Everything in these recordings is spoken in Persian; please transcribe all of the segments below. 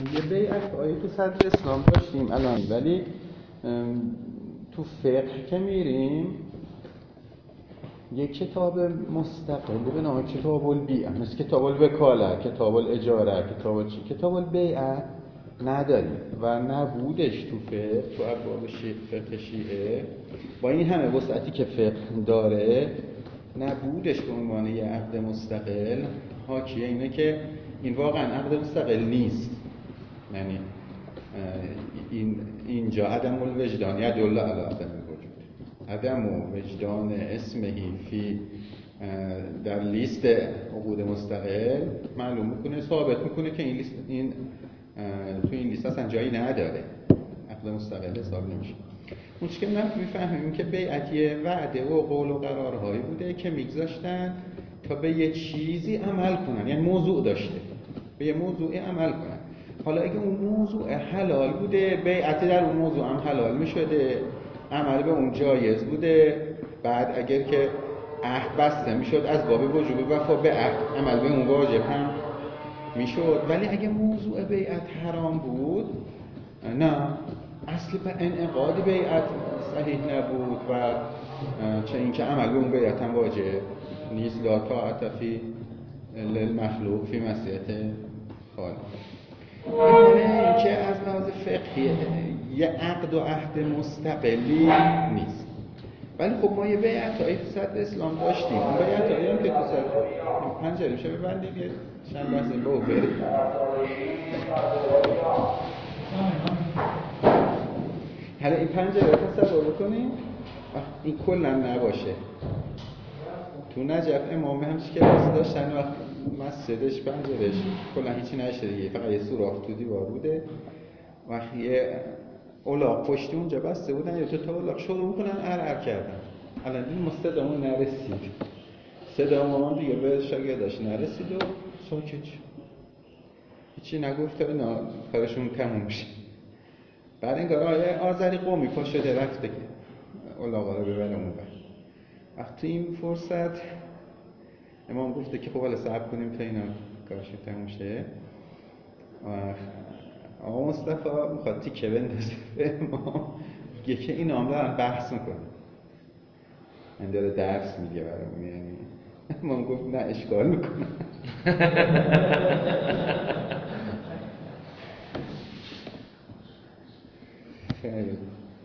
یه بیعت‌هایی تو صدر اسلام داشتیم الان، ولی تو فقه که میریم یک کتاب مستقل به نام کتاب البیع، مثل کتاب الوکاله، کتاب الاجاره، کتاب البیع نداریم و نبودش تو فقه، تو ابواب فقه شیعه با این همه وسعتی که فقه داره نبودش به عنوان یه عقد مستقل. حاکیه اینه که این واقعا عقد مستقل نیست، یعنی اینجا عدم الوجدان یدل علی عدم الوجود، عدم وجدان اسمهی فی در لیست عقود مستقل معلوم میکنه، ثابت میکنه که این لیست تو این لیست اصلا جایی نداره، عقد مستقل حساب نمیشه. مشکل میفهمیم که بیعتیه وعده و قول و قرارهایی بوده که میگذاشتن تا به یه چیزی عمل کنن، یعنی موضوع داشته به یه موضوعی عمل کنن. حالا اگه اون موضوع حلال بوده بیعتی در اون موضوع هم حلال میشده، عمل به اون جایز بوده، بعد اگر که عهد بسته میشد از باب وجوب وفا به عهد عمل به اون واجب هم میشد. ولی اگه موضوع بیعت حرام بود نه، اصل انعقاد بیعت صحیح نبود و چه اینکه عمل به اون بیعت هم واجب نیست. لا طاعت فی للمخلوق فی معصیت خالق. این که از لحاظ فقهی یه عقد و عهد مستقلی نیست، ولی خب ما یه بیعتایی تو صدر اسلام داشتیم. اون بیعتایی هم که تو صدر پنجره میشه ببندیم یه چند لحظه با بریم. حالا این پنجره رو تصور بکنیم این کلا نباشه. تو نجف امام همچی که راست داشتن و مسجدش پنجرهش کلا هیچی نشده دیگه، فقط یه سوراخ تو دیوار بوده و یه الاغ پشتی اونجا بسته بودن، یا تا الاغ شروع میکنن ار کردن. الان این صدامون نرسید، صدامون دیگه به شاگرداش نرسید و ساکت هیچی نگفت تا اینا کارشون تموم شه. بعد انگار آیه آذری قومی پا شده رفته که الاغا رو ببره اون بر. وقتی این فرصت امام گفته که خب حالا صبر کنیم تا اینا کارشون تموم شه و آقا مصطفی میخواد تیکه بندازه به امام، میگه که اینا هم دارن بحث میکنن، این داره درس میگه برامون. یعنی امام گفت نه اشکال میکنه. خیلی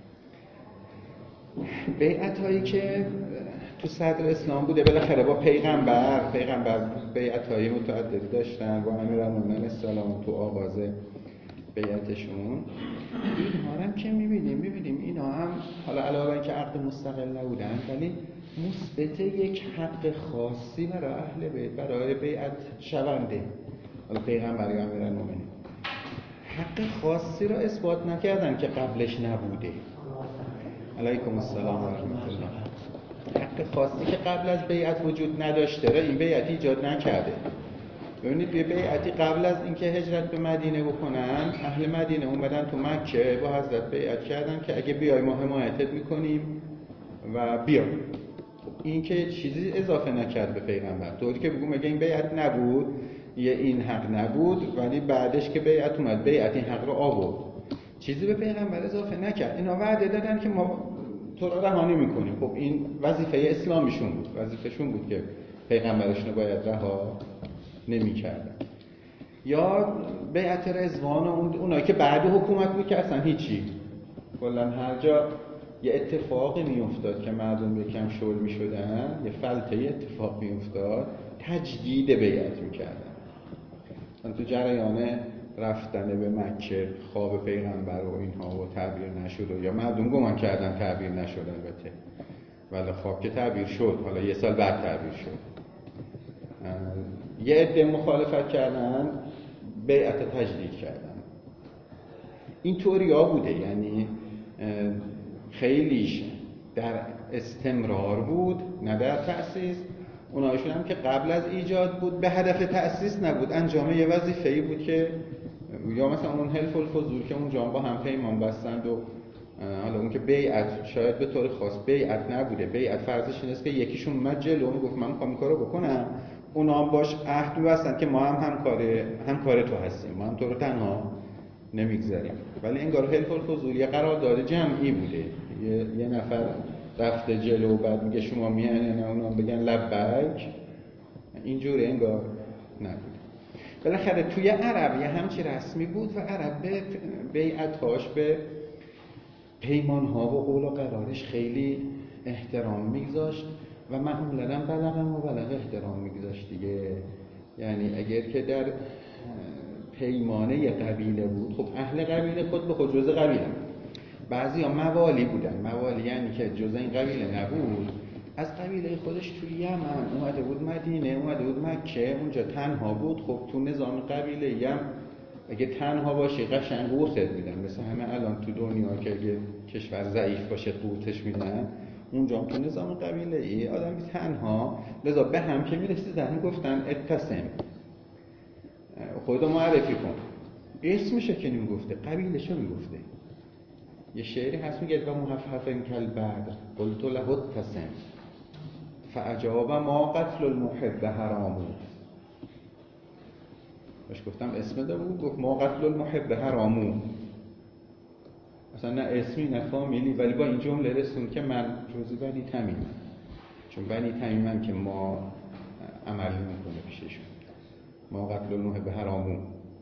بیعت هایی که تو صدر اسلام بوده بالاخره با پیغمبر بیعت های متعددی داشتن، با امیرالمومنین السلام تو آغاز بیعتشون. اینها هم که میبینیم اینا هم حالا علاوه اینکه عقد مستقل نبودن ولی مثبت یک حق خاصی برای اهل بیت، برای بیعت شونده حالا پیغمبر یا امیرالمومنین حق خاصی را اثبات نکردن که قبلش نبوده. علیکم السلام و رحمت الله. حق خاصی که قبل از بیعت وجود نداشته را این بیعت ایجاد نکرده. ببینید یه بیعتی قبل از اینکه هجرت به مدینه بکنن، اهل مدینه اومدن تو مکه با حضرت بیعت کردن که اگه بیای ما حمایتت میکنیم و بیا. این که چیزی اضافه نکرد به پیغمبر، طوری که بگم اگه این بیعت نبود یه این حق نبود، ولی بعدش که بیعت اومد بیعت این حق رو آورد، چیزی به پیغمبر اضافه نکرد. اینا وعده دادن که ما تو را رهانی میکنیم. خب این وظیفه اسلامیشون بود، وظیفهشون بود که پیغمبرشون رو باید رها نمی‌کردن. یا بیعت رضوان و اونایی که بعد حکومت بود که اصلا هیچی، کلا هر جا یه اتفاقی میافتاد که مردم یکم شل میشدن، یه فلته اتفاق میافتاد تجدید بیعت میکردن. تو جریان رفتن به مکه خواب پیغمبر و اینها و تعبیر نشد و یا مردم گمان کردن تعبیر نشد، البته ولی خواب که تعبیر شد، حالا یه سال بعد تعبیر شد. یه عده مخالفت کردن، بیعت تجدید کردن. این طوریا بوده، یعنی خیلیش در استمرار بود نه در تأسیس. اونایشون هم که قبل از ایجاد بود به هدف تأسیس نبود، انجام یه وظیفه‌ای بود که یا مثلا اون حلف الفضول که اونجا با هم پیمان بستند و حالا اون که بیعت شاید به طور خاص بیعت نبوده، بیعت فرضش این است که یکیشون اومد جلو گفت من می‌خوام این کارو بکنم، اونا هم باش عهد می‌بستن که ما هم همکار تو هستیم، ما هم تو رو تنها نمیگذاریم. ولی انگار حلف الفضول یه قرارداد جمعی بوده، یه نفر رفته جلو بعد میگه شما میان، نه اونام بگن لبیک، اینجوری انگار نبود. بالاخره توی عرب یه همچی رسمی بود و عرب به بیعتاش، به پیمانها و قول و قرارش خیلی احترام میگذاشت و معمولاً بلغ مبلغ احترام میگذاشت دیگه. یعنی اگر که در پیمانه قبیله بود، خب اهل قبیله خود به خود جزء قبیله، بعضی ها موالی بودن. موالی یعنی که جزء این قبیله نبود، از قبیله خودش توی یمن اومده بود، مدینه اومده بود، مکه اونجا تنها بود. خب تو نظام قبیله هم اگه تنها باشی قشنگ قورتت میدن، مثل همه الان تو دنیا که اگه کشور ضعیف باشه قورتش میدن، اونجا هم تو نظام قبیله ای آدمی تنها، لذا به هم که میرسیدن گفتن اتسم، خودتو معرفی کن. اسمشو که نمیگفته، قبیلهشو میگفته. یه شعری هست میگه و محففن کل بدر قلت له اتسم فاجاب ما قتل المحب حرام. باش گفتم اسم ده بود، گفت ما قتل المحب حرامو. اصلا نه اسمی نه فامیلی، ولی با این جمله رسون که من جزئی بنی تمیمم، چون بنی تمیمم که ما عمل نمیکنه پیششون. ما قتل المحب حرامو.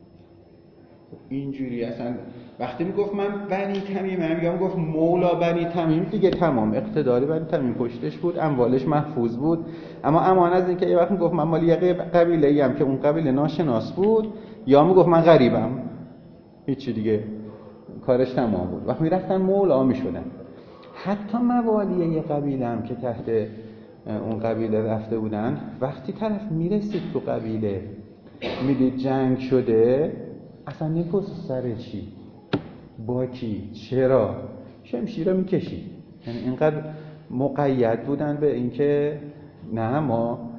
اینجوری اصلا وقتی میگفت من بنی تمیمم یا میگفت مولا بنی تمیم، دیگه تمام اقتداری بنی تمیم پشتش بود، اموالش محفوظ بود. اما امان از این که یه وقت میگفت من مال یه قبیله ام که اون قبیله ناشناس بود، یا میگفت من غریبم، هیچی دیگه کارش تمام بود. وقتی میرفتن مولا میشدن. حتی موالی یه قبیله هم که تحت اون قبیله رفته بودن، وقتی طرف میرسید تو قبیله میدید جنگ شده، اصلا نمی‌پرسید سر چی، با کی، چرا، شمشیر رو میکشید. یعنی اینقدر مقید بودن به اینکه نه ما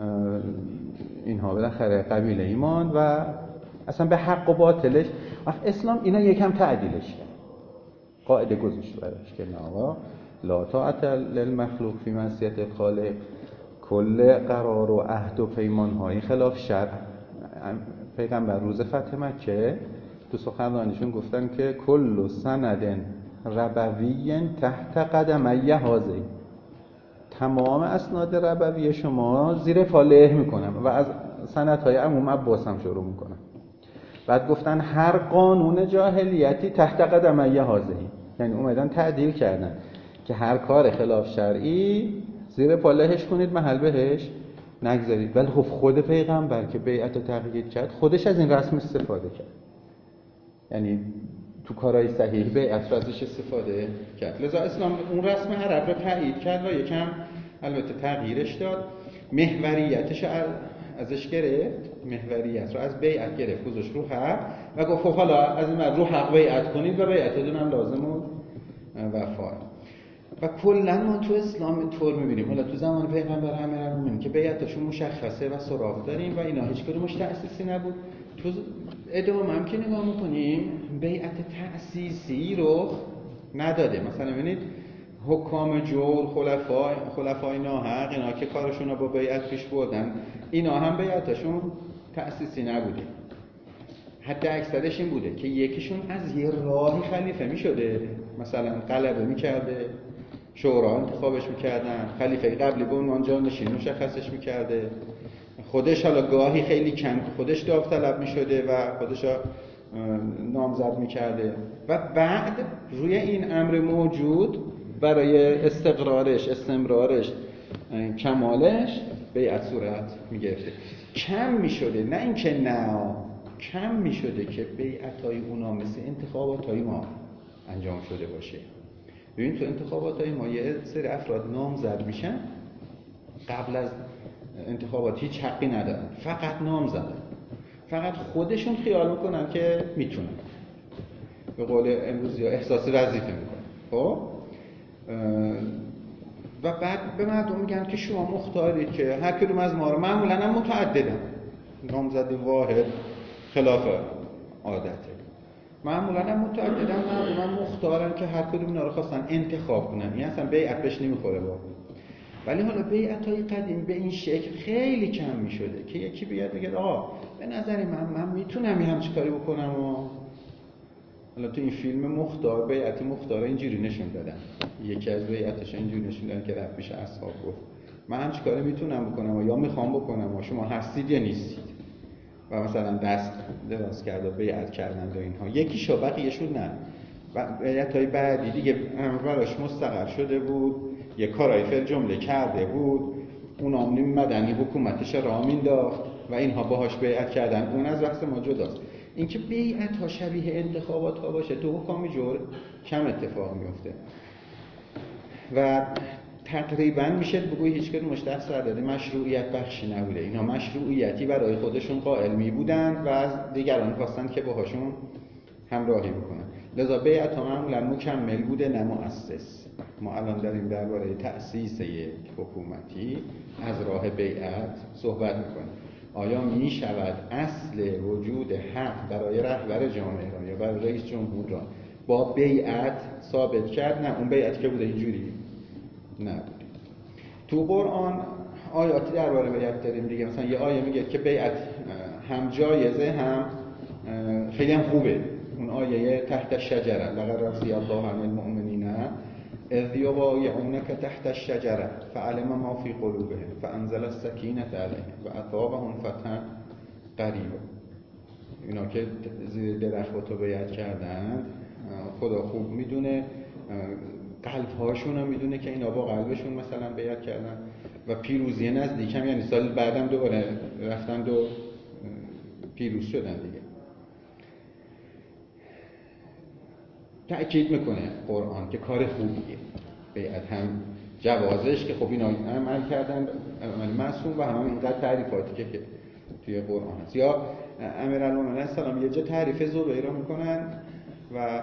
اینها بالاخره قبیله ایمان و اصلا به حق و باطلش. وقت اسلام اینا یکم تعدیلش کرد، قاعده گذاشت براش که نه آقا لا طاعت للمخلوق فی معصیت الخالق، کل قرار و عهد و پیمان‌های خلاف شرع. پیغمبر روز فتح مکه تو سخنرانیشون گفتن که کل سند ربوی تحت قدمی هذی، تمام اسناد ربوی شما زیر پا له میکنم و از سندهای عموم عباس هم شروع میکنم. بعد گفتن هر قانون جاهلیتی تحت قدمی هذی، یعنی اومدن تعدیل کردن که هر کار خلاف شرعی زیر پا لهش کنید، محل بهش نگذارید. ولی خب خود پیغمبر که بیعت رو تغییر کرد، خودش از این رسم استفاده کرد، یعنی تو کارهای صحیح بیعت رو ازش استفاده کرد. لذا اسلام اون رسم عرب رو تایید کرد و یکم البته تغییرش داد. محوریتش ازش گرفت، محوریت رو از بیعت گرفت، گذاشت رو حق و گفت حالا از این رو حق بیعت کنید و بیعتتون هم لازم و وفای. و کلا ما تو اسلام اینطور می‌بینیم، حالا تو زمان پیغمبر هم می‌بینیم که بیعتشون مشخصه و سراغ داریم و اینا هیچ کدومش تأسیسی نبود. تو ادامه هم که نگاه می‌کنیم بیعت تأسیسی رو نداده. مثلا ببینید حکام جور، خلفای ناحق، اینا که کارشون رو با بیعت پیش بردن، اینا هم بیعتشون تأسیسی نبوده. حتی اکثرش این بوده که یکیشون از یه راهی خلیفه می‌شده، مثلا غلبه می‌کرده، شورا انتخابش میکردن، خلیفه قبلی به عنوان جانشین مشخصش میکرده، خودش حالا گاهی خیلی کم خودش داوطلب میشده و خودش نامزد میکرده و بعد روی این امر موجود برای استمرارش کمالش بیعت صورت میگرفته. کم میشده، نه اینکه نه، کم میشده که بیعتای اونا مثل انتخاباتای ما انجام شده باشه. ببین تو انتخابات ما یه سری افراد نامزد میشن، قبل از انتخابات هیچ حقی ندارن، فقط نامزدن، فقط خودشون خیال میکنن که میتونن، به قول امروزی ها احساس وظیفه میکنن. خب و بعد به مردم میگن که شما مختارید که هر کدوم از ما رو، معمولا هم متعددن، نامزدی واحد خلاف عادته، معمولا هم متعددن، مردم مختارن که هر کدوم اینا رو خواستن انتخاب کنن. این اصلا بیعت بهش نمیخوره با. ولی حالا بیعت‌های قدیم به این شکل خیلی کم میشده که یکی بیاد بگه آقا به نظر من میتونم یه همچین کاری بکنم و حالا تو این فیلم مختار بیعت مختار اینجوری نشون دادن، یکی از بیعتش اینجوری نشون دادن که رفت پیش اصحاب گفت من هم چیکار میتونم بکنم و یا میخوام بکنم و شما هستید یا نیستید، و مثلا دست دراز کرد و بیعت کردن و اینها. یکیشو بقیه‌شون نه. و بیعت‌های بعدی دیگه براش مستقر شده بود، یه کارای فر جمله کرده بود، اون آمنی مدنی حکومتش راه مینداخت و اینها باهاش بیعت کردن. اون از بحث ما جداست. اینکه بیعت ها شبیه انتخابات ها باشه تو حکام جور کم اتفاق میفته و تقریبا میشه بگوی هیچ کدومش دست داده مشروعیت بخشی نبوده. اینا مشروعیتی برای خودشون قائل می بودن و از دیگران خواستن که باهاشون همراهی بکنن. لذا بیعت ها معمولا مکمل بوده نه مؤسس. ما الان داریم درباره تأسیس یک حکومتی از راه بیعت صحبت میکنیم. آیا می شود اصل وجود حق برای رهبر جامعه را یا برای رئیس جمهور را با بیعت ثابت کرد؟ نه، اون بیعت که بوده اینجوری نبود. تو قرآن آیاتی درباره بیعت داریم دیگه. مثلا یه آیه میگه که بیعت هم جایزه هم خیلی هم خوبه. اون آیه تحت الشجره لقد رضی الله عن المؤمنین اذ یبایعونک تحت الشجره فعلم ما فی قلوبهم فانزل السکینة علیهم و اثابهم فتحا قریبا. اینا که زیر درخت رو بیعت کردند، خدا خوب میدونه قلب هاشون هم میدونه که اینا با قلبشون مثلا بیعت کردن و پیروزی نزدیک هم، یعنی سال بعدم دوباره رفتن و پیروز شدن دیگه. تأکید میکنه قرآن که کار خوبیه بیعت، هم جوازش که خب اینا عمل کردن عمل معصوم و هم اینقدر تعریفاتی که توی قرآن هست. یا امیرالمومنین السلام یه جا تعریف زبیر رو میکنن و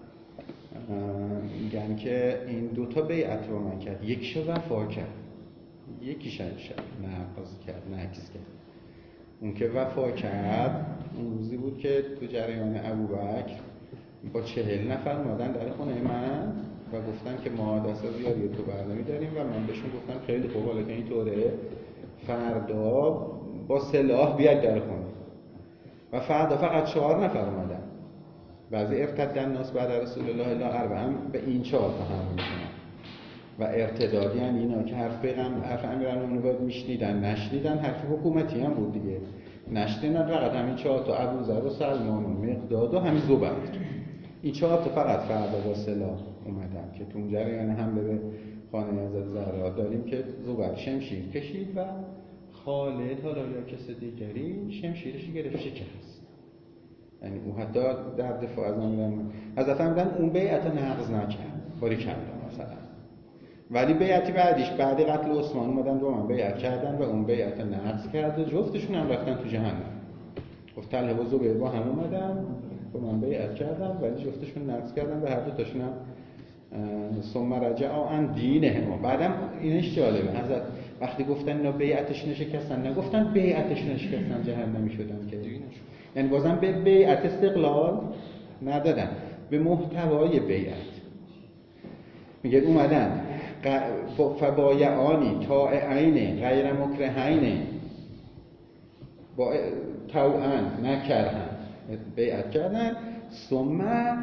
میگن که این دوتا بیعت رو من کرد، یکیشو وفا کرد یکیش نقض کرد نقض کرد. اون که وفا کرد اون روزی بود که تو جریان ابوبکر با 40 نفر اومدن در خونه من و گفتن که ما دست از یاری تو برنمی‌داریم و من بهشون گفتم خیلی خوب، حالا که اینطوره فردا با سلاح بیاید در خونه. و فردا فقط 4 نفر اومدن. بعضی ارتدن ناس بعد رسول الله الا اربع هم به این 4 تا هم میکنن و ارتدادی هم اینا که حرف امیرالمومنین باید میشنیدن نشنیدن، حرف حکومتی هم بود دیگه نشنیدن، فقط همین 4 تا ابوذر و سلمان و مقداد و همین زبیر، این 4 تا فقط فردا با سلاح اومدن که تو جریان حمله به خانه حضرت زهرا داریم که زبیر شمشیر کشید و خالد حالا یا کس دیگری شمشیرش گرفت شکست. یعنی اون حتی در دفاع از امیرالمومنین حضرت امیرالمومنین اون بیعت نقض نکرد باری کلا مثلا، ولی بیعتی بعدیش بعد قتل عثمان اومدن با من بیعت کردن و اون بیعت نقض کرد و جفتشون هم رفتن تو جهنم. گفت طلحه و زبیر با هم اومدن با من بیعت کردن ولی جفتشون نقض کردن و هر دو تاشون هم ثم رجعوا عن دینهم. بعدم اینش جالبه، حضرت وقتی گفتن اینا بیعتشون شکستن نگفتن بیعتشون شکستن جهنمی شدن که یعنی بازم به بیعت استقلال ندادن، به محتوای بیعت میگه اومدن فبایعانی طائعین غیر مکرهین با توأن نکرهن بیعت کردن ثم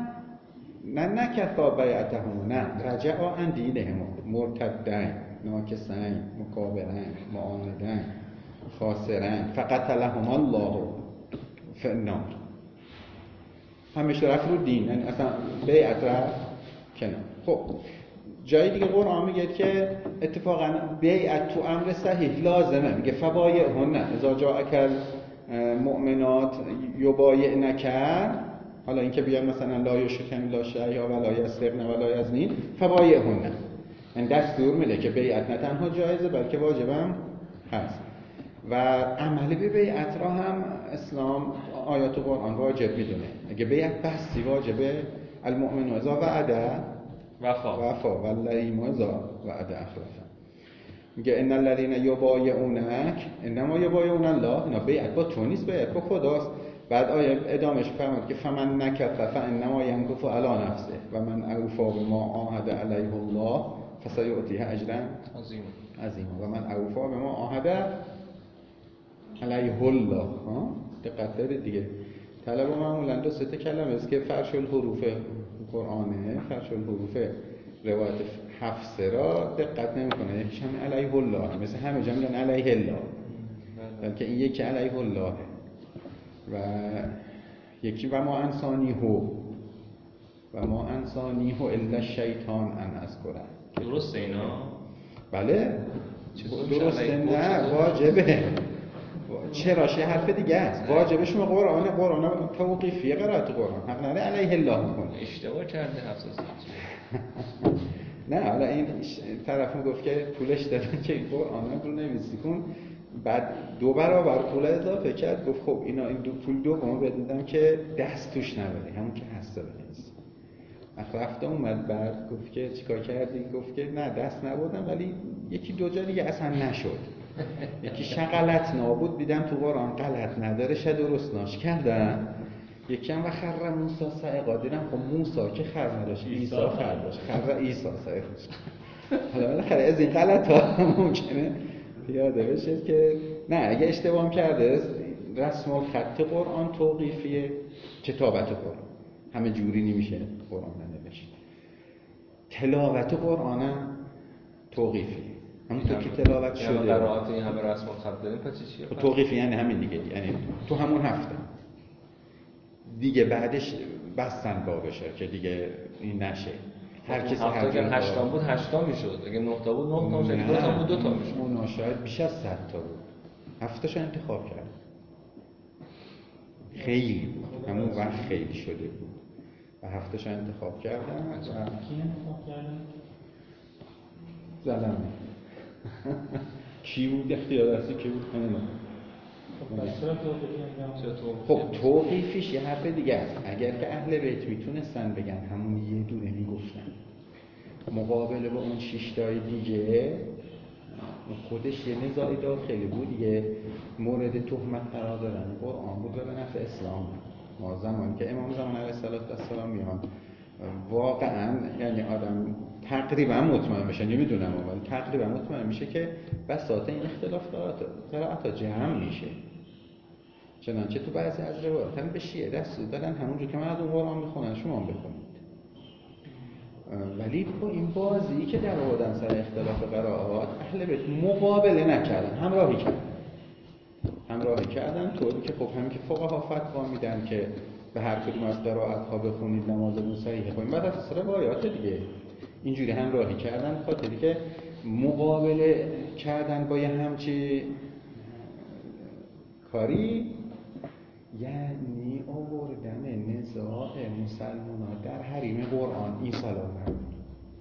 نکفا بیعتهم نه رجعوا عن دینهم مرتدین ناکسین مکابرین معاندین خاسرین فقتلهم الله فی النار. همیشه رفت رو دین، یعنی اصلا بیعت رفت کنار. خب جای دیگه قرآن میگه که اتفاقا بیعت تو امر صحیح لازمه، میگه فبایعهن اذا جاءک المؤمنات یبایعنک. حالا اینکه بیان مثلا لا یشرکن لا شیئا ولا یسرقن ولا یزنین فبایعهن، این دستور میده که بیعت نه تنها جایزه بلکه واجبم هست و عمل به بیعت را هم اسلام آیات قرآن واجب میدونه. اگه بیعت بستی واجبه، المؤمن اذا وعده وفا واللئیم اذا وعده اخلف. میگه ان الذين یبایعونک انما یبایعون الله، اینا بیعت با تو نیست، بیعت با خداست. بعد آیه ادامش فرمود که فمن نکف فانما ینکف علی نفسه و من اوفا بما عاهد علیه الله فسیؤتیه اجرا عظیما و من اوفا بما عاهد علیه الله. دقت دارید دیگه، طلب معمولا 2 تا کلمه است که فرش الحروف قرآنه، فرش الحروف روایت حفصه را دقت نمی‌کنه. یکیش هم علیه الله، مثل همه جا میگن علیه الله، بلکه این یکی علیه الله و یکی و ما انسانیه الا الشیطان ان اذکره. درسته اینا؟ بله درسته، نه واجبه. چراش یه حرف دیگه است. واجبه شما قرآن توقیفیه، قرائت قرآن حق نداره علیه الله میکنه. اشتباه کرده حفظ نه حالا این طرف میگفت که پولش دادن که این قرآن رو نویسی کن، بعد 2 برابر پول اضافه کرد، گفت خب اینا این پول دوم بدیدم که دست توش نبره، همون که هسته بنویسی. رفته اومد بعد گفت که چیکار کردی؟ گفت که نه دست نبردم ولی 1-2 جا دیگه اصلا نشد. یکی غلط نابود دیدم تو قرآن غلط نداره درست ناش کردم. یکی هم و خر موسی صعقا دیدم خب موسی که خر نداشت عیسی خر داشت، خر عیسی صعقا. حالا بالاخره از این غلط‌ها ممکنه پیاده بشه که نه اگه اشتباه کرده رسم الخط قرآن توقیفیه، کتابت قرآن همه جوری نمیشه قرآن نوشت. تلاوت قرآن هم توقیفیه، همونطور که تلاوت شده. یعنی قرائت این همه رسم الخط داریم پس چیه؟ توقیفی یعنی همین دیگه، یعنی تو همون هفته دیگه بعدش بستن بابشه که دیگه این نشه. هر کسی هفته که 8 تا بود 8 تا میشد، اگه 9 تا بود 9 تا میشد، 2 تا بود 2 تا میشد. اونا شاید بیش از 100 تا بود. هفته‌شو انتخاب کرد. خیلی بود. همون وقت خیلی شده بود. و هفته‌شو انتخاب کردن. کی انتخاب کردن؟ زلمه. کی بود اختیار دستی کی بود نمیدونم. خب توقیفیش یه حرف دیگه است. اگر که اهل بیت میتونستن بگن همون یه دونه میگفتن مقابله با اون 6 تای دیگه، خودش یه نزاعی داخلی بود دیگه، مورد تهمت قرار دادن قرآن بود و به نفع اسلام. ما زمانی که امام زمان علیه السلام میان واقعا یعنی آدم تقریبا مطمئن میشه، نمیدونم ولی تقریبا مطمئن میشه که بساط این اختلاف قرائت جمع میشه. چنانچه تو بعضی از روایات هم به شیعه دستور دادن همونجور که مردم قرآن میخونن شما هم بخونید. ولی با این بازی که در آوردن سر اختلاف قرائات اهل بیت مقابله نکردن، همراهی کردن طوری که خب همین که فقها فتوا میدن که به هر کدوم از قرائت ها بخونید نمازتون صحیحه. خب این بعد از روایات دیگه اینجوری همراهی کردن خاطری که مقابله کردن با یه همچی کاری یعنی آوردن نزاع مسلمان‌ها در حریم قرآن. این سلام نبود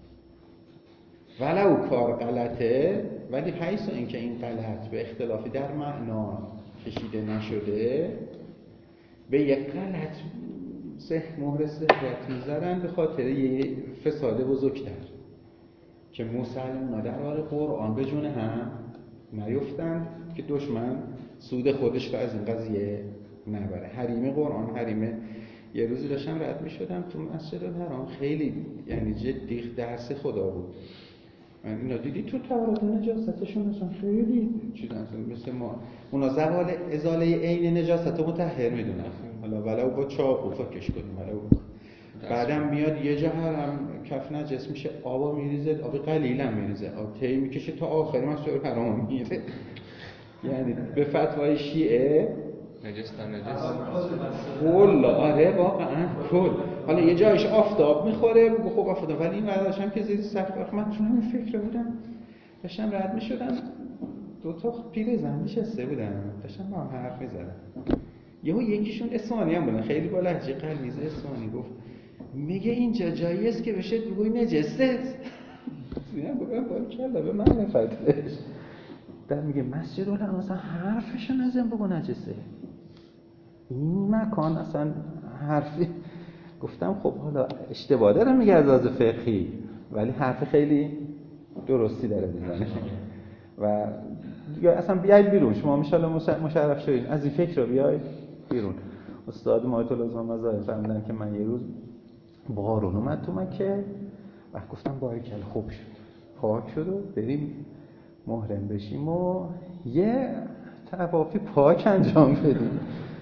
ولو کار غلطه، ولی حیث اینکه این غلط به اختلافی در معنا کشیده نشده به یک غلط مهر صحت میذارن به خاطر یه فساد بزرگتر که مسلمان‌ها در حال قرآن به جون هم نیفتند که دشمن سود خودش رو از این قضیه نبره. حریم قرآن حریم. یه روزی داشتم رد می شدم تو مسجد الحرام، خیلی یعنی جدی درس خدا بود. من اینا دیدی تو تورات نجاستشون مثلا خیلی چیزا مثل ما اونا زوال ازاله عین نجاست مطهر میدونن، حالا ولو با چاقو فکش کنیم ولو بعدم میاد یه جا هم کف نجس میشه آبا میریزه، آب قلیل هم میریزه، آب تی میکشه تا آخری مسجد الحرام میره. یعنی به فتوای شیعه نجس تا نجس کل آره واقعا کل. حالا یه جایش آفتاب میخوره بگو خب آفتاب، ولی این ورداش هم که زیر سقف من چون همین فکر بودم داشتم رد میشدم 2 تا پیرزن نشسته بودن داشتم با هم حرف میزدن، یکیشون اصفهانی هم بودن خیلی با لهجه قلیز اصفهانی گفت میگه اینجا جایی است که بشه بگوی نجسه. میگم بگم باید کلا به معرفتش در میگه مسجد الحرام مثلا حرفشو نزن بگو نجسه، این مکان اصلا حرفی. گفتم خب حالا اشتباه داره میگه از لحاظ فقهی ولی حرف خیلی درستی داره میزنه و یا اصلا بیاید بیرون شما انشالله مشرف شدید از این فکر رو بیاید بیرون. استاد مایت الازمان مزاحم فرمودن که من یه روز بارون اومد تو مکه و گفتم باریکل خوب شد پاک شد و بریم محرم بشیم و یه طوافی پاک انجام بدیم.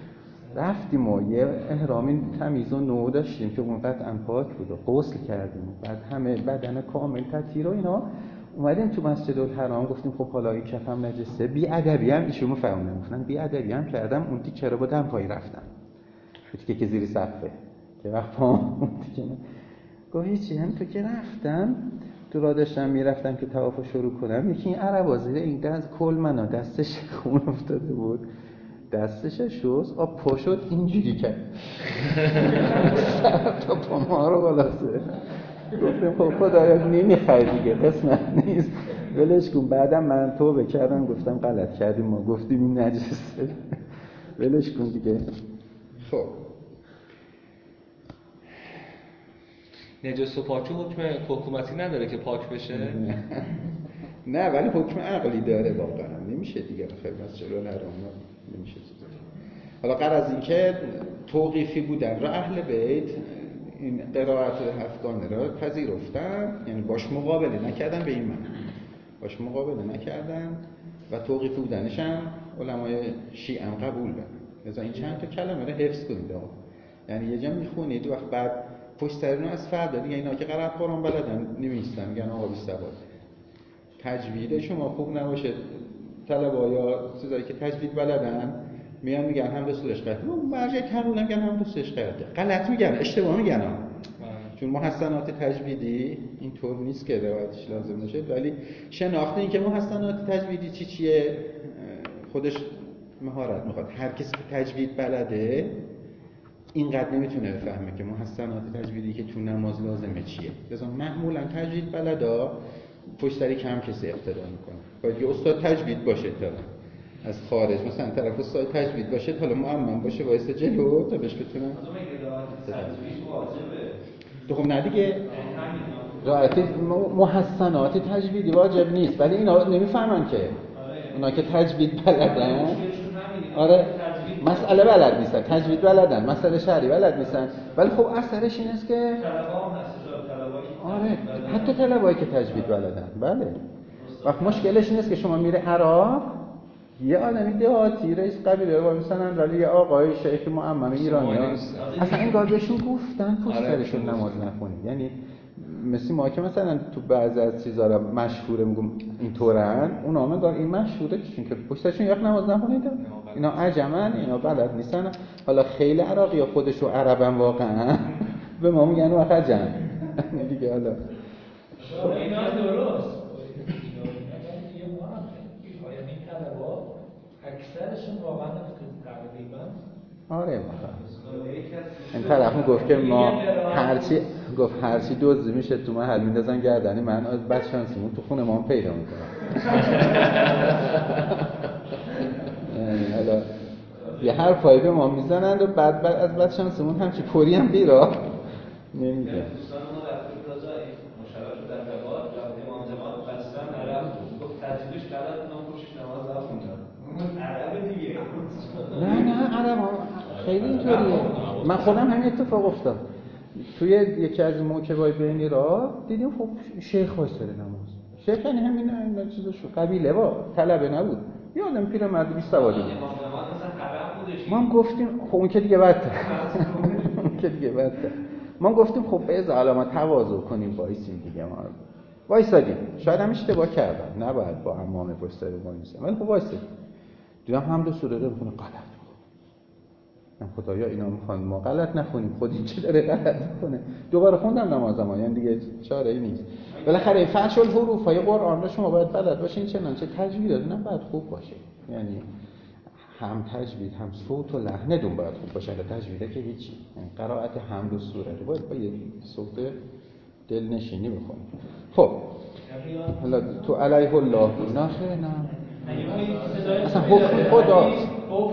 رفتیم و یه احرامی تمیز و نو داشتیم که اون قطعا پاک بود و غسل کردیم، بعد همه بدن کامل تطهیر و اینا. اومدیم تو مسجد الحرام گفتیم خب حالا این کفم نجسه، بی ادبی هم ایشون فهمیدن، گفتن بی ادبی هم کردم، اون تیکه رو با دمپایی رفتم، اون تیکه که زیر سقفه که وقت پام اون تیکه گفت هیچی، هم تو که رفتم تو را داشتم میرفتم که طواف شروع کنم، یکی این عربا زیر این دست کل منو دستش خون افتاده بود، دستش شست آب پا شد اینجوری کرد سر تا پا ما رو خلاصه. گفتیم خب خدایا نمیخوای دیگه، قسمت نیست، ولش کن. بعدم من توبه کردم گفتم غلط کردیم، ما گفتیم این نجسه، ولش کن دیگه. خب نجس و پاکی حکم حکومتی نداره که پاک بشه؟ نه ولی حکم عقلی داره واقعا، نمیشه دیگه بخیر مسجد الحرام نمیشه چیزی. حالا غرض از این که توقیفی بودن را اهل بیت این قرائت هفتگانه را پذیرفتن، یعنی باش مقابله نکردن، به این معنی باش مقابله نکردن و توقیفی بودنش هم علمای شیعه هم قبول دارن. لذا این چند تا کلمه رو حفظ کنید آقا، یعنی یه جا میخونید وقت بعد پشت سر اینو از فردا دیگه اینا که قرائت قرآن بلدن نمیستن میگن آقا 20 سواد تجوید شما خوب نباشه، طلبا یا چیزایی که تجوید بلدن میان میگن حمد و سورش غلط، مرجع کاملا میگن حمد و سورش غلط میگن، اشتباه میگن چون محسنات تجویدی اینطور نیست که روایتش لازم باشه، ولی شناخت این که محسنات تجویدی چیه خودش مهارت میخواد. هر کسی که تجوید بلده اینقدر نمیتونه بفهمه که محسنات تجویدی که تو نماز لازمه چیه. لذا معمولا تجوید بلدا پشت سری کم کسی اقتدا میکنه، باید یه استاد تجوید باشه تا از خارج مثلا طرف استاد تجوید باشه، حالا معمم باشه وایسه جلو تا بهش بتونن تجوید واجبه. تو خب نه دیگه رعایت محسنات تجویدی واجب نیست، ولی اینا نمیفهمن که اونا که تجوید بلدن آره مسئله بلد نیستن، تجوید بلدن مسئله شرعی بلد نیستن، ولی خب اثرش این است که آره حتی طلبایی که تجوید بلدن بله. وقت مشکلش این است که شما میره عراق یه آدمی دهاتی رئیس قبیله رو میسنن، ولی یه آقای شیخ معمم ایرانی اصلا انگار بهشون گفتن پشت سرشون نماز نخونید. یعنی مثل ما که مثلا تو بعضی از چیزا رو مشهوره میگم اینطورن، اونا هم انگار این مشهوره چون که پشت سرشون یک نماز نخونید، اینا عجمن، اینا بلد نیستن. حالا خیلی عراقی خودشو عربن واقعا به ما میگن و عجم دیگه. حالا اینا درست این طلبات اکثرشون واقعا تقریبا آره این طرف گفت که ما هرچی دزدی میشه تو محل میندازن گردنی من، از بدشانسیمون تو خونه ما هم پیدا میکنم. حالا یه حرفایی به ما میزنند و بعد از بدشانسیمون همچی پوری هم بیرا نمیگه. دوستان ما رفتیم تازه این مشاور در جواد امام جماعت بستن عرب گفت تجویدش غلط کنم خوشش نماز نخوندم عرب دیگه. نه عرب خیلی اینطوریه. من خودم همین اتفاق افتاد توی یکی از موکبای بینی را دیدیم خب شیخ وایساده نماز، شیخ یعنی همین چیزشو قبیله با طلبه نبود، یه آدم پیرمرد 20 سالگی بود. ما گفتیم خب اون که دیگه بدتر ما گفتیم خب بذار علامت تواضع کنیم وایسیم دیگه. ما وایسادیم، شاید هم اشتباه کردم نباید با امام پشت سر وایسیم، ولی خب وایسادیم دیدم حمد و سوره رو میخونه غلط میکنه. خدایا اینا میخوان ما غلط نخونیم، خود این چه داره غلط میکنه. دوباره خوندم نمازم، یعنی دیگه چاره ای نیست. بالاخره فرش الحروف های قرآن رو شما باید بلد باشین، چنانچه تجوید نه باید خوب باشه، یعنی هم تجوید هم صوت و لحنتون باید خوب باشه. تجویده که هیچی، یعنی قرائت حمد و سوره رو باید با یه صوت دلنشینی بخونید. خب حالا تو علیه الله نه خیر نه اصلا حکم خداست.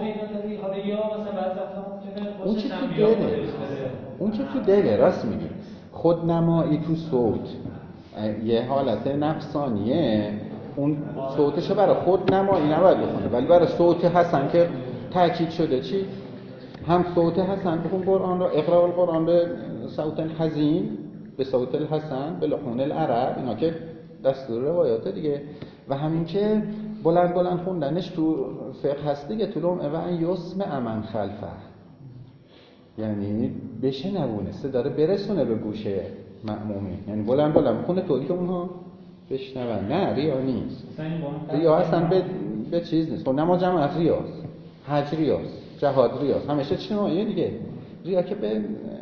اون چه تو دله راست میگی. خودنمایی تو صوت یه حالت نفسانیه، اون صوتشو برای خودنمایی نباید بخونه، ولی برای صوت حسن که تاکید شده چی؟ هم صوت حسن بخون قرآن رو، اقرا القرآن به صوت حزین به صوت الحسن به لحون العرب، اینا که دستور روایات دیگه. و همین که بلند خوندنش تو فقه هست دیگه، تو لوم و ان یسمع من خلفه، یعنی بشنوونه، داره برسونه به گوش مأمومین، یعنی بلند میخونه طوری که اونها بشنون. نه ریا نیست، ریا اصلا به چیز نیست. خب نماز جماعت ریاست، حج ریاست، جهاد ریاست، همیشه چی مایه دیگه. ریا که به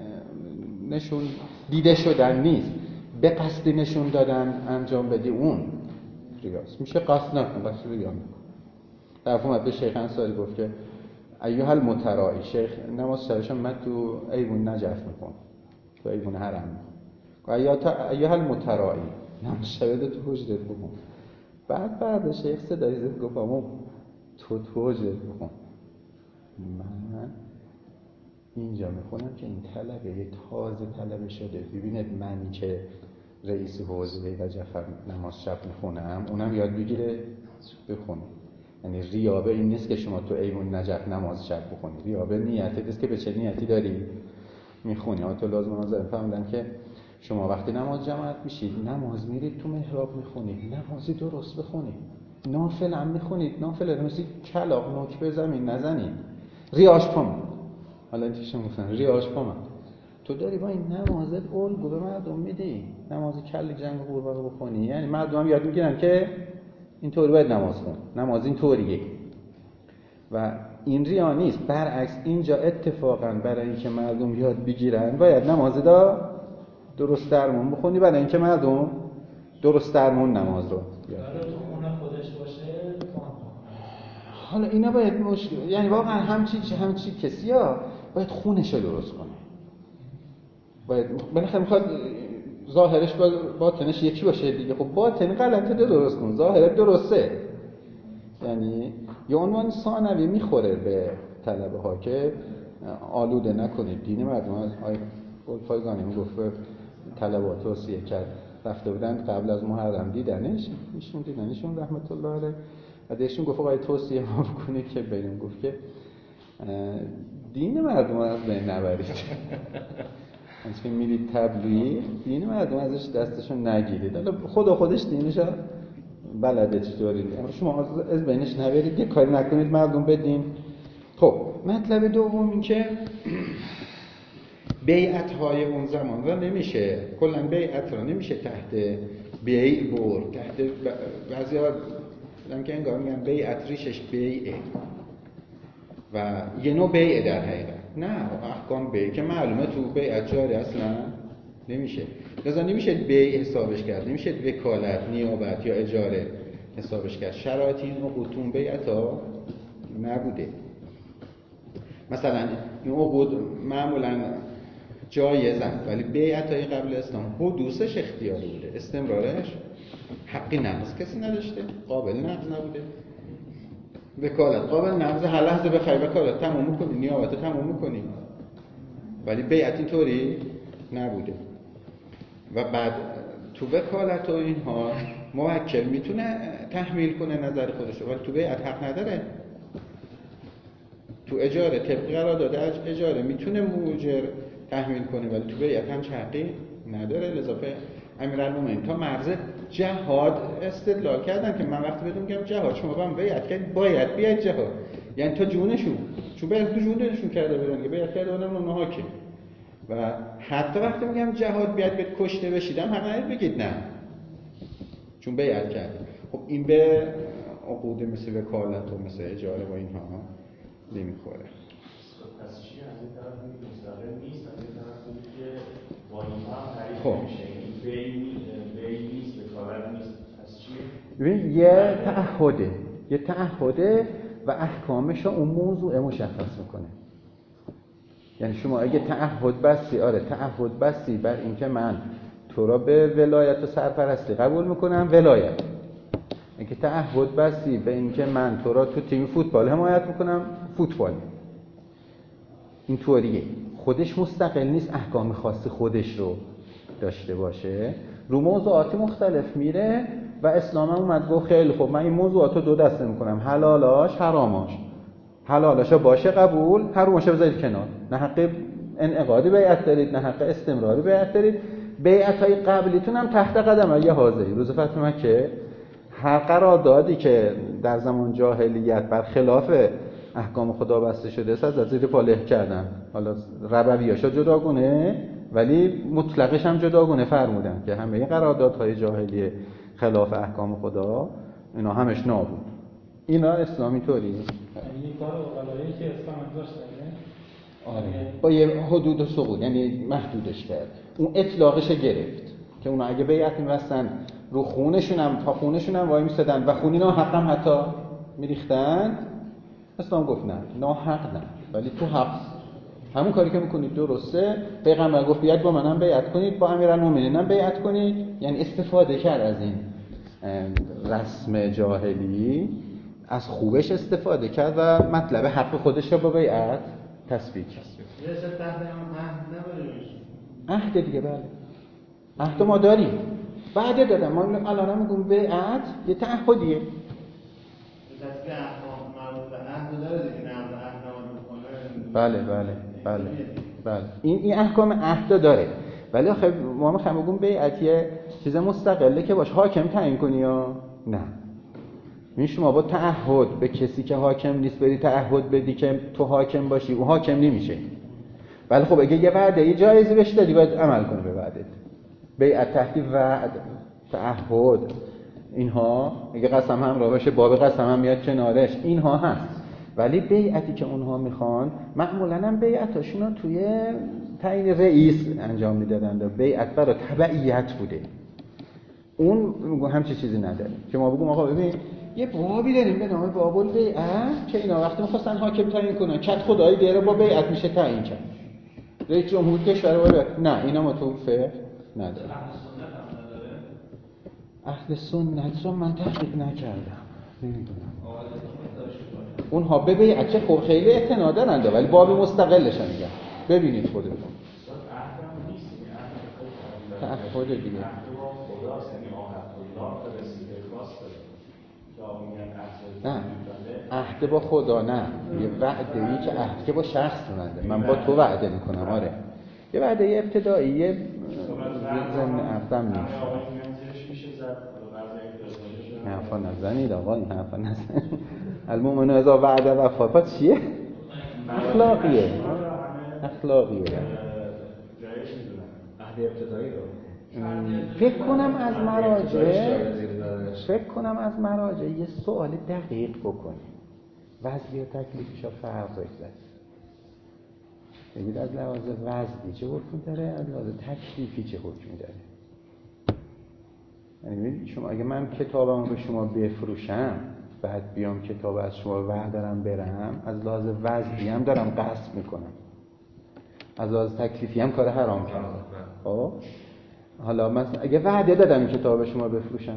نشون دیده شدن نیست، به قصد نشون دادن انجام بدی، اون ریاست. میشه قصد نکن، قصد ریا نکن. طرف اومد به شیخ انصاری گفت که ایها المترائی، شیخ نماز شبش من تو ایوون نجف میکن، تو ایوون حرم، ایها المترائی نماز شبه تو حجرت بکن. بعد شیخ صدای زد گفت اما تو حجرت بکن. من اینجا میخونم که این طلبه یه تازه طلبه شده، ببینید منی که رئیس حوزه و جعفر نماز شب میخونم اونم یاد بگیره بخونه. یعنی ریابه این نیست که شما تو ایوان نجف نماز شب بخونی، ریابه نیته نیست که به چه نیتی داری میخونی. آیت الله از مناظر فهمیدن که شما وقتی نماز جماعت میشید، نماز میرید تو محراب میخونید، نمازی درست بخونید، نافل هم میخونید، نافل مثل کلاغ نوک به زمین نزنید، ریاش پامن. حالا این چیشون گفتن ریاش پامن، تو داری با این نمازت الگو به مردم میدی، نماز کل جنگ قربان رو بخونی. یعنی مردم هم یاد میگیرن که اینطوری باید نماز خون، نماز اینطوریه. و این ریا نیست، برعکس اینجا اتفاقا برای اینکه مردم یاد بگیرن باید نماز درست درمون بخونی، برای اینکه مردم درست درمون نماز رو یاد تو خونه خودش باشه. حالا اینا باید مشکل، یعنی واقعا همچی کسی ها باید خونش رو درست کنه، باید بالاخره میخواد ظاهرش با باطنش یکی باشه دیگه. خب باطن غلطه درست کن، ظاهرت درسته. یعنی یه عنوان ثانوی میخوره به طلبه ها که آلوده نکنید دین مردم. از گلفایگانی میگفت طلبه توصیه کرد، رفته بودن قبل از محرم دیدنشون رحمت الله علیه و دیشون گفت آقای توصیه ما بکنید که بریم. گفت که دین مردم از بین نبرید. که میرید تبلیغ، دین مردم ازش دستشون نگیرید. حالا خودش دینشو بلده چطوری، اما شما از بینش نبرید، یه کاری نکنید مردم بدین. خب مطلب دوم این که بیعت‌های اون زمان را نمیشه، کلاً بیعت را نمیشه تحت بیع برد. تحت بعضیا میگن که انگار میگن بیعت ریشش بیعه و یه نوع بیعه در حقیقت. نه، احکام بیع که معلومه تو بیعت جاری اصلا نمیشه. لذا نمیشه بیع حسابش کرد، نمیشه وکالت، نیابت یا اجاره حسابش کرد. شرایط این عقودتون بیعتا نبوده. مثلا این عقود معمولا جایزن، ولی بیعتای قبل اسلام حدوثش اختیاری بوده، استمرارش حقی نقض کسی نداشته، قابل نقض نبوده. وکالت قابل نقض، هر لحظه بخوای وکالت تموم می‌کنی، نیابت تموم می‌کنی، ولی بیعت اینطوری نبوده. و بعد تو وکالت و اینها موکل میتونه تحمیل کنه نظر خودش، ولی تو بیعت حق نداره. تو اجاره طبق قرارداد اجاره میتونه مؤجر تحمیل کنه، ولی تو بیعت هم حقی نداره. لذا امیرالمومنین تا مرز جهاد استدلال کردن که من وقتی بهتون میگم جهاد شما با من بیعت کردید باید بیاید جهاد، یعنی تا جونشون، چون بیعت تو جونشون کرده بودن که بیعت کرده بودن اونها حاکم. و حتی وقتی میگم جهاد بیاد به کشته بشیدم حق ندارید بگید نه، چون بیعت کرد. خب این به عقود مثل وکالت و مثل اجاره و اینها نمیخوره. پس چی از این طرف مستقل نیست، از این طرف که با اینها هم تعریف میشه، بی نیست، وکالت نیست. پس چیه؟ ببین یه تعهده و احکامش اون موضوع مشخص میکنه. یعنی شما اگه تعهد بستی بر اینکه من تو را به ولایت و سرپرستی قبول میکنم، ولایت. اینکه تعهد بستی به اینکه من تو را تو تیم فوتبال حمایت میکنم، فوتبال. این طوریه، خودش مستقل نیست احکام خاص خودش رو داشته باشه، رو موضوعات مختلف میره. و اسلام هم اومد گفت خیلی خب من این موضوعات رو دو دسته میکنم، حلالاش حراماش. حلالاشا باشه قبول، حراماشا بذارید کنار. نه حق انعقادی بیعت دارید، نه حق استمراری بیعت دارید. بیعت‌های قبلیتون هم تحت قدم یه حاضری. روز فتح مکه هر قراردادی که در زمان جاهلیت بر خلاف احکام خدا بسته شده است از زیر پا له کردن. حالا ربویاشا جداگونه ولی مطلقش هم جداگونه فرمودن که همه قراردادهای جاهلی خلاف احکام خدا اینا همش نابود. اینا اسلامی طوری این کار اولیه که اسلام داشت آره با یه حدود سقوط یعنی محدودش کرد. اون اطلاقش گرفت که اونا اگه بیعت می‌بستن رو خونشون هم تا خونشون هم وای می‌سادن و خونی ناحق هم حتی می‌ریختن، اسلام گفت نه ناحق نه ولی تو حق همون کاری که می‌کنید درسته. پیغمبر گفت بیعت با منم بیعت کنید، با امیرالمومنین هم بیعت کنید. یعنی استفاده کرد از این رسم جاهلی، از خوبش استفاده کرد و مطلب حق خودش رو با بیعت تثبیت کرد. یه سر تحت هم عهد نبریم. عهد دیگه بله. عهد ما داریم. بعد دادم ما الان میگم بیعت یه تعهدیه. کسی که احکام مربوط به عهد داره دیگه نقض عهد نمیکنه. بله. این احکام عهد داره. ولی آخه ما میخوایم بگم بیعت یه چیز مستقله که باش حاکم تعیین کنی یا نه. این شما با تعهد به کسی که حاکم نیست بری تعهد بدی که تو حاکم باشی، او حاکم نمیشه. ولی خب اگه یه وعده یه جایزی بهش دادی باید عمل کنی به وعدت. بیعت تحت وعد، تعهد، اینها اگه قسم همراه باشه باب قسم هم میاد کنارش، اینها هست. ولی بیعتی که اونها میخوان معمولا هم بیعتاشون رو توی تعیین رئیس انجام میدادن. بیعت برای تبعیت بوده. اون همچین چیزی نداره که ما بگیم آقا ببین یه بابی داریم به نام باب البیعت که اینا وقتی می‌خواستن حاکم تعیین کنن کت خدایی دیره با بیعت میشه تعیین کرد. رئیس جمهور کشور باید نه اینا ما تو فقه نداره. اهل سنت رو من تحقیق نکردم نمیدونم. اونها به بیعت چه خب خیلی اعتنا دارن ولی باب مستقلش میگن. ببینید خودتون. عهدم نیست دیگه تعهد دیگه. خداست یعنی عهد به رسیده خاص داره. نه عهد با خدا نه یه وعده‌ای که عهد که با شخص بنده من با تو وعده میکنم. آره یه وعده ابتدایی ضمن عقدم نیست. حرفا نزنید آقا این حرفا نزنید. المؤمن اذا وعد وفا چیه؟ اخلاقیه. جایش میدونم عهد ابتدایی رو فکر کنم از مراجع یه سوال دقیق بکنی وضعی و تکلیفش رو فرق بگذارید. بگید از لحاظ وضعی چه حکمی داره، از لحاظ تکلیفی چه حکمی داره. یعنی شما اگه من کتابمو به شما بفروشم بعد بیام کتاب از شما وعده‌ام برم از لحاظ وضعی هم دارم قصد میکنم، از لحاظ تکلیفی هم کار حرام کردم. خب حالا مثلا اگه وعده دادم این کتاب به شما بفروشم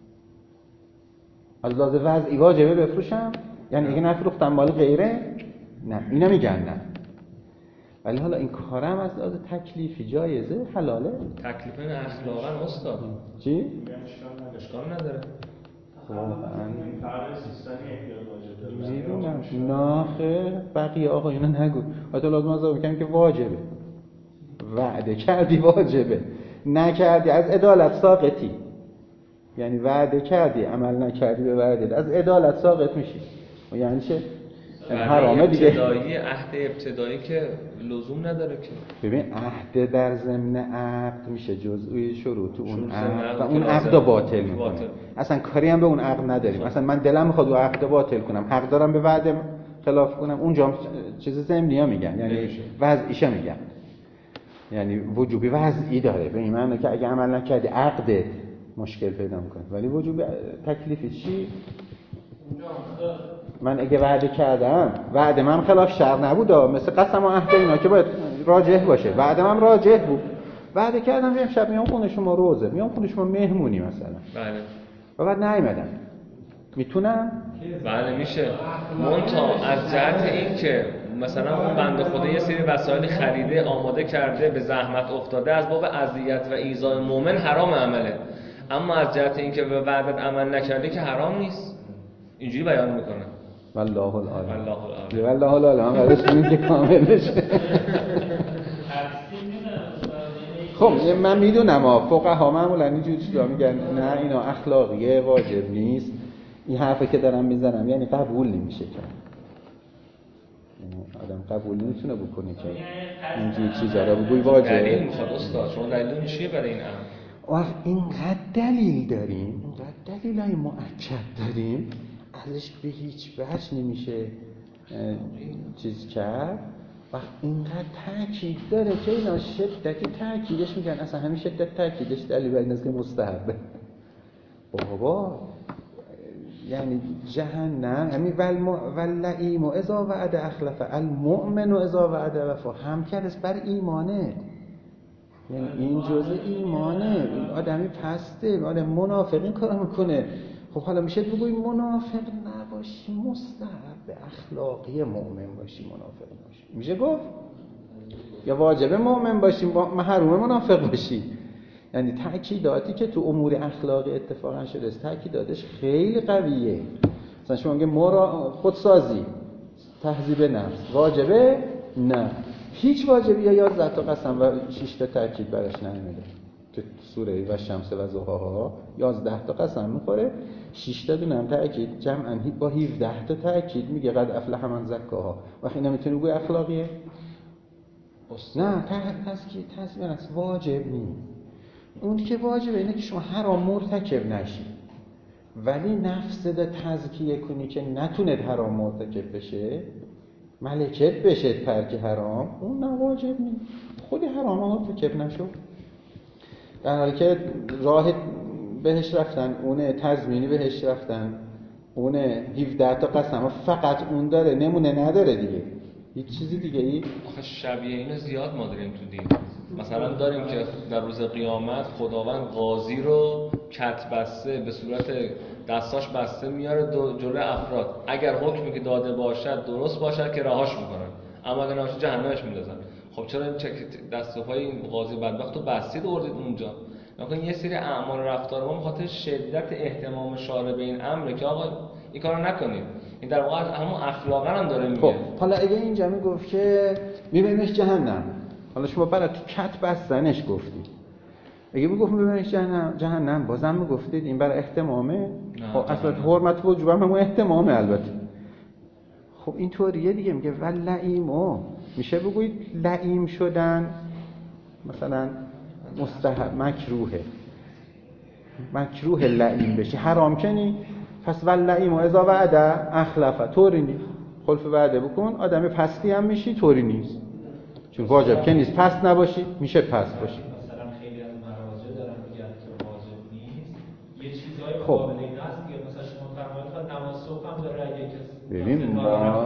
از لحاظ وضعی واجبه بفروشم؟ یعنی اگه نفروختم مال غیره؟ نه اینا میگن نه. ولی حالا این کارم از لحاظ تکلیفی جایزه حلاله؟ تکلیف نه اخلاقا استاد. چی؟ اشکال نداره. فرق سیستانی احتیاط واجب میدونم نه خیر بقیه آقایون نگو. حتی لازم از میگم که واجبه. وعده کردی واجبه، نکردی از عدالت ساقطی. یعنی وعده کردی عمل نکردی به وعده از عدالت ساقط میشی. یعنی چه؟ حرامه دیگه. عهد ابتدایی که لزوم نداره که. ببین عهد در ضمن عقد میشه جزئی شروط اون عقد و اون عقد باطل میکنه. اصلا کاری هم به اون عقد نداریم. اصلا من دلم میخواد اون عقد باطل کنم، حق دارم به وعده خلاف کنم. اونجا چیز ضمنی‌ها میگن، یعنی وضعیشا میگن. یعنی وجوبی وضعی داره به این معنی که اگه عمل نکردی عقد مشکل پیدا میکنه. ولی وجوب تکلیفی چی؟ من اگه وعده کردم وعده من خلاف شرع نبود مثل قسم و عهد اینا که باید راجح باشه، وعده من راجح بود. وعده کردم بیام شب میام خونه شما روزه، میام خونه شما مهمونی مثلا بله و بعد نیومدم میتونم؟ بله میشه. منتها از جهت این که مثلا اون بنده خدا یه سری وسایل خریده آماده کرده به زحمت افتاده از باب اذیت و ایذای مؤمن حرام عمله، اما از جهت این که به وعدت عمل نکرده که حرام نیست. اینجوری بیان میکنه. والله العالم. والله العالم بعدش این که کامل بشه. خب من میدونم فقها معمولا اینجوری چیزا میگن نه اینا اخلاقیه واجب نیست. این حرفی که دارم میزنم یعنی قبول نمیشه که آدم قبول نمیتونه بکنه که اینجور چیزا رو بگوی واجب. دلیل میخواد استاد، شما دلیل چیه برای این امر؟ اینقدر دلیل داریم، اینقدر دلیلای مؤکد داریم، ازش به هیچ وجه نمیشه چیز کرد. وقت اینقدر تاکید داره که اینا شدت تاکیدش میگن اصلا همین شدت تاکیدش دلیل بر این است که مستحبه. بابا یعنی جهنم همین واللئیم اذا وعد اخلف المؤمن اذا وعد وفا، هم کرس بر ایمانه، یعنی این جزء ایمانه. این آدمی پسته، آدم منافق این کارو میکنه. خب حالا میشه بگوی منافق نباشی، مستحب اخلاقی مؤمن باشی منافق باشی، میشه گفت؟ یا واجب مؤمن باشی محروم منافق باشی؟ یعنی تأکیداتی که تو امور اخلاقی اتفاقا شده است تأکیداتش خیلی قویه. مثلا شما میگه خودسازی، تهذیب نفس واجبه؟ نه، هیچ واجبی یا 11 تا قسم و 6 تا تأکید براش نمیده. تو سوره و شمس و ضحاها 11 تا قسم میخوره، 6 تا دونم تأکید، جمعاً با 17 تا تأکید میگه قد افلح من زکاها. وقتی نمیتونی بگی اخلاقیه؟ نه، تأکید است، واجب نیست. اون که واجبه اینه که شما حرام مرتکب نشی، ولی نفس ده تزکیه کنی که نتونه حرام مرتکب بشه، ملکت بشه ترک حرام، اون نواجب نیست. خودی حرام مرتکب نشو، در حالی که راه بهش رفتن اونه، تضمینی بهش رفتن اونه، 17 تا قسم فقط اون داره، نمونه نداره دیگه، هیچ چیزی دیگه ای. آخه شبیه اینو زیاد ما داریم تو دین. مثلا داریم که در روز قیامت خداوند قاضی رو کت بسته به صورت دستاش بسته میاره جلوی افراد، اگر حکمی که داده باشد درست باشد که رهاش میکنن، اما اگر نباشه جهنمش میندازن. خب چرا این دست و پای این قاضی بدبخت رو بستید آوردید اونجا؟ نکنه یه سری اعمال رفتار ما بخاطر شدت اهتمام شارع به این امره که آقا این کارو نکنید. این در واقع همون اخلاقا هم داره میگه. خب حالا اگه اینجا میگفت که میبریمش جهنم، حالا شما برای تو کت بستنش گفتید، اگه میگفت میبریمش جهنم بازم میگفتید این برای احتمامه؟ خب اصلا حرمت وجوب هم همون احتمامه البته. خب این طوریه دیگه، میگه واللئیم، میشه بگوید لئیم شدن مثلا مستحب، مکروه لئیم بشی، حرام کنی، پس واللئیم اذا وعد اخلف، طوری نیست. خلف وعده بکن، آدم پستی هم میشی، طوری نیست، چون واجب که نیست پست نباشی، میشه پست باشی. مثلا خیلی از مراجع دارن میگن که واجب نیست، یه چیزای مقابل این هست دیگه، مثلا شما فرمایید نماز صبح هم داره، اگه کسی ببین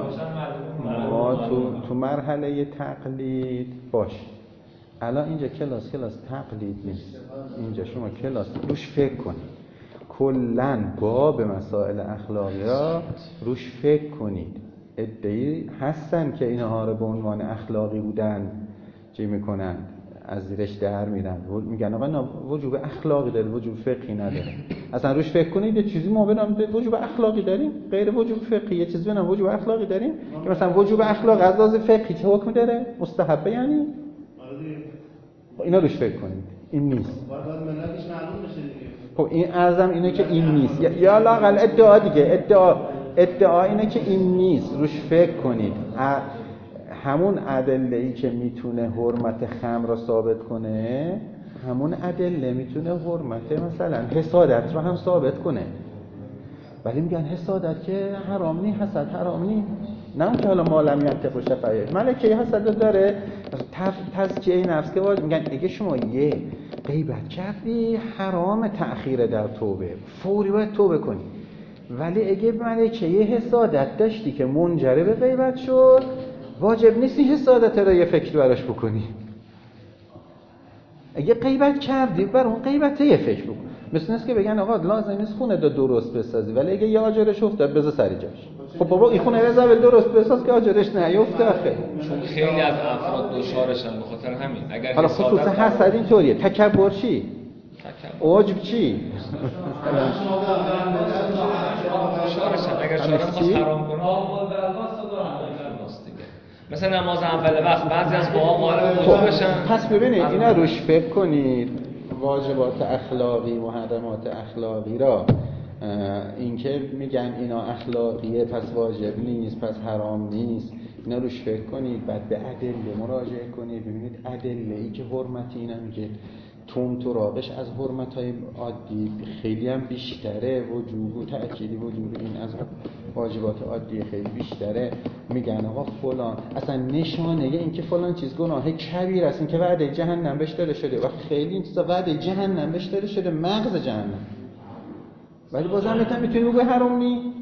ما تو مرحله تقلید باش. الان اینجا کلاس تقلید نیست، اینجا شما کلاس روش فکر کنید، کلن باب مسائل اخلاقی را روش فکر کنید. ادعی هستن که اینها رو به عنوان اخلاقی بودن چی میکنن، از زیرش در میرن، میگن آقا وجوب اخلاقی داره، وجوب فقهی نداره. اصلا روش فکر کنید، یه چیزی ما بنام وجوب اخلاقی داریم غیر وجوب فقهی، یه چیزی بنام وجوب اخلاقی داریم که مثلا وجوب اخلاق از لحاظ فقهی چه حکم داره، مستحبه یعنی. اینا روش فکر کنید، این نیست. باید ملتش معلوم بشه دیگه. خب این ارزم اینه که این نیست، یا لااقل ادعا دیگه، ادعا اینه که این نیست، روش فکر کنید. همون ادله‌ای که میتونه حرمت خمر را ثابت کنه، همون ادله میتونه حرمت مثلا حسادت رو هم ثابت کنه. ولی میگن حسادت که حرام نی، حسد حرام نی، نه اون که حالا مالم ینطق و شفایه ملکه حسد داره، تزکیه نفس که میگن اگه شما یه غیبت کردی حرام تأخیر در توبه، فوری باید توبه کنی. ولی اگه ملکه حسادت داشتی که منجر به غیبت شد، واجب نیستی حسادت را یه فکر براش بکنی. اگه غیبت کردی بر اون غیبت یه فکر بکن. مثل نیست که بگن آقا لازم نیست خونه درست بسازی، ولی اگه یه آجرش افتاد بذار سر جاش. خب بابا این خونه رو درست بساز که آجرش نیفته آخه. چون خیلی از افراد دچارشن به خاطر همین. اگر حالا خصوص حسد اینطوریه. تکبر چی؟ عجب چی؟ شارشن اگر شارم خواست حرام کنه مثلا نماز اول وقت بعضی از فقها قائل به وجوب بشن. پس ببینید اینا روش فکر کنید، واجبات اخلاقی، محرمات اخلاقی را، اینکه میگن اینا اخلاقیه پس واجب نیست، پس حرام نیست، اینا روش فکر کنید، بعد به ادله مراجعه کنید، ببینید ادله‌ای که حرمتی اینا میگه تراقش از حرمت‌های عادی خیلی هم بیشتره، وجوب و تأکیدی وجوب این از واجبات عادی خیلی بیشتره. میگن آقا فلان اصلا نشانه این که فلان چیز گناه کبیر است، این که وعده جهنم بهش داده شده و خیلی این چیزا وعده جهنم بهش داده شده، مغز جهنم، ولی بازم میتونی بگی حرام نی.